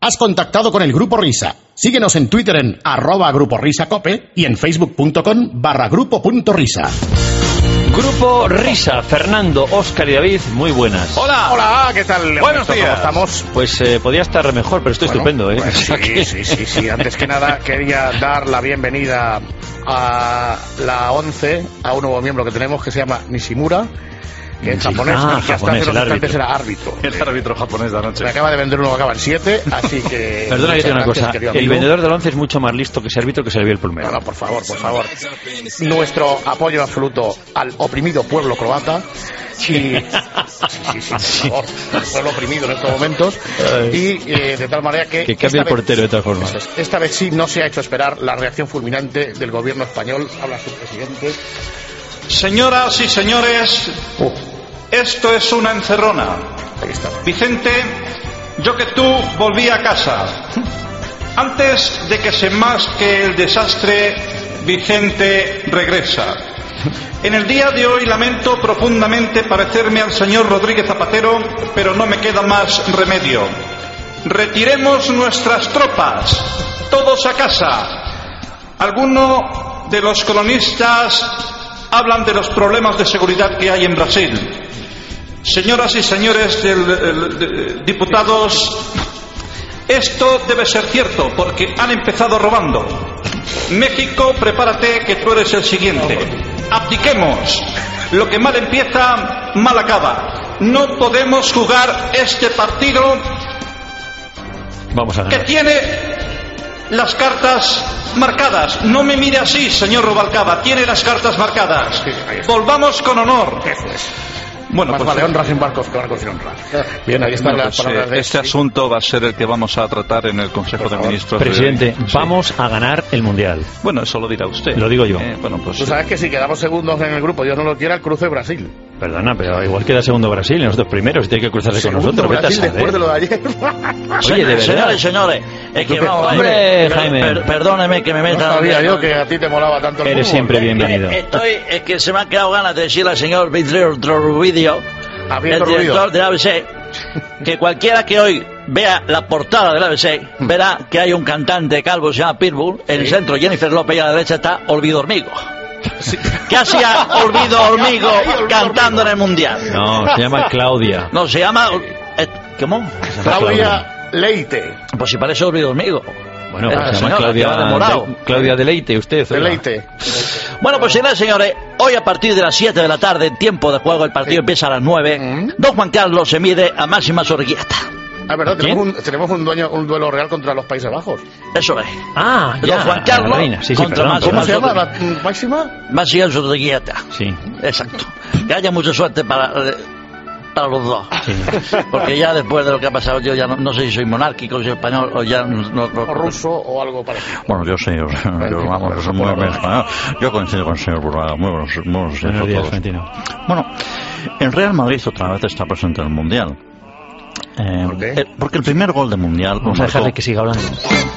Has contactado con el Grupo Risa. Síguenos en Twitter en @GrupoRisaCope y en facebook.com/grupo.risa. Grupo Risa, Fernando, Óscar y David, muy buenas. Hola, ¿qué tal? Buenos días. ¿Cómo estamos? Pues podía estar mejor, pero estoy estupendo, ¿eh? Pues sí. Antes que nada, quería dar la bienvenida a la 11, a un nuevo miembro que tenemos que se llama Nishimura, que es japonés, y que hasta hace unos instantes era árbitro. El árbitro japonés de anoche. Me acaba de vender uno que acaba en 7, así que... Perdona que te diga una cosa, querido el amigo. vendedor del 11 es mucho más listo que ese árbitro que se le vio el pulmón. No, por favor. Nuestro apoyo absoluto al oprimido pueblo croata. Sí, por favor, el pueblo oprimido en estos momentos. Y de tal manera que cambie el portero de todas formas. Esta vez sí no se ha hecho esperar la reacción fulminante del gobierno español. Habla su presidente. Señoras y señores, esto es una encerrona. Ahí está. Vicente, yo que tú volví a casa. Antes de que se masque el desastre, Vicente regresa. En el día de hoy lamento profundamente parecerme al señor Rodríguez Zapatero, pero no me queda más remedio. Retiremos nuestras tropas, todos a casa. Algunos de los colonistas hablan de los problemas de seguridad que hay en Brasil. Señoras y señores diputados, esto debe ser cierto porque han empezado robando. México, prepárate que tú eres el siguiente. Abdiquemos. Lo que mal empieza, mal acaba. No podemos jugar este partido Vamos a que ganar. tiene las cartas marcadas. No me mire así, señor Rubalcaba. Tiene las cartas marcadas. Sí, ahí está. Volvamos con honor. Eso es. Bueno, Más pues vale honra sin barcos que barcos sin honra. Bien, ahí están bueno, las pues, palabras de este asunto va a ser el que vamos a tratar en el Consejo de Ministros. Presidente, Sí. vamos a ganar el Mundial. Bueno, eso lo dirá usted. Lo digo yo. Bueno, pues Tú sabes que si quedamos segundos en el grupo, Dios no lo quiera, el cruce Brasil. Perdona, pero igual queda segundo Brasil y nosotros primeros y tiene que cruzarse con Segundo nosotros. Vete a Brasil saber. después de lo de ayer. Oye, de verdad. Señores, señores, es que vamos, Hombre, Jaime. perdóneme que me No meta. sabía yo que a ti te molaba tanto el Eres fútbol. siempre bienvenido. Es que se me han quedado ganas de decirle al señor Vidrio Rubidio, Habiendo el director ruido. del ABC, que cualquiera que hoy vea la portada del ABC verá que hay un cantante calvo que se llama Pitbull, en el centro Jennifer López y a la derecha está Olvido Hormigo. ¿Qué hacía Olvido Hormigo cantando en el Mundial? No, se llama Claudia. No, se llama... ¿Cómo? Claudia Leite. Pues si parece Olvido Hormigo. Bueno, La pues se llama señora, Claudia, que va de morado. Claudia Deleite, usted. oiga. Leite. Bueno, pues señores, señores, hoy a partir de las 7 de la tarde, en tiempo de juego, el partido empieza a las 9. Don Juan Carlos se mide a Máxima Sorguieta. Ah, verdad, ¿Quién? tenemos un duelo real contra los Países Bajos. Eso es. Ah, Don ya, Juan Carlos la reina. Sí, contra perdón, Máxima ¿Cómo se llama? Sorguieta. ¿La máxima? Máxima Sorguieta. Sí. Exacto. Que haya mucha suerte para los dos. Sí. Porque ya después de lo que ha pasado, yo ya no sé si soy monárquico, si soy español o ya no. O ruso o algo parecido. Bueno, yo sé, yo coincido con el señor Burrada. Muy buenos días a Buenos días, todos. Florentino. Bueno, el Real Madrid otra vez está presente en el Mundial. ¿Por qué? Porque el primer gol del Mundial Vamos a dejarle que siga hablando.